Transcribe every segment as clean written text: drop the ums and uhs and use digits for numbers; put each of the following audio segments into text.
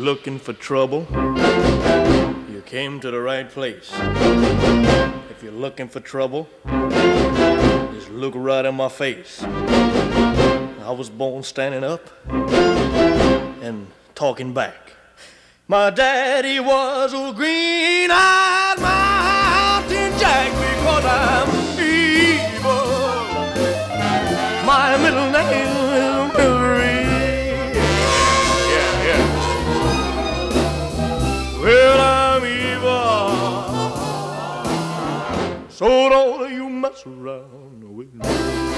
looking for trouble, you came to the right place. If you're looking for trouble, just look right in my face. I was born standing up and talking back. My daddy was a green-eyed mountain jack because I'm evil. My middle name is Mary. Yeah. Well, I'm evil, so don't you mess around with me.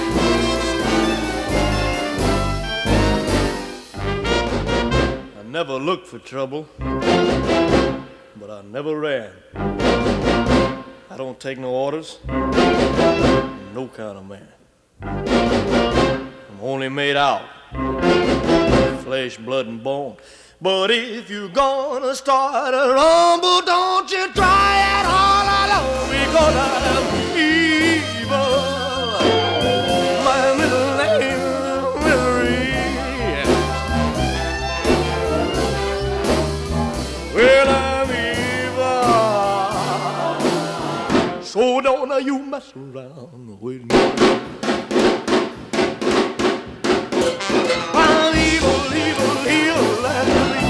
I never looked for trouble, but I never ran. I don't take no orders, no kind of man. I'm only made out of flesh, blood, and bone. But if you're gonna start a rumble, don't you try it all alone, because I'm evil. My middle name is Mary. Well, I'm evil, so don't you mess around with me. I'm evil, evil, evil as you be.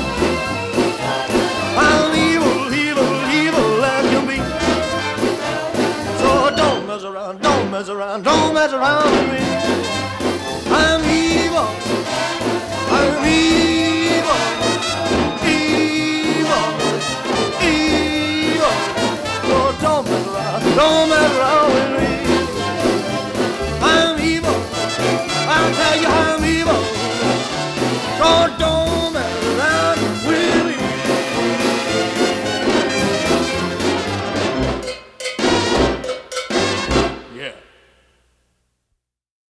I'm evil, evil, evil as you be. So don't mess around, don't mess around, don't mess around with me. I'm evil, I'm evil, evil, evil. So don't mess around with me.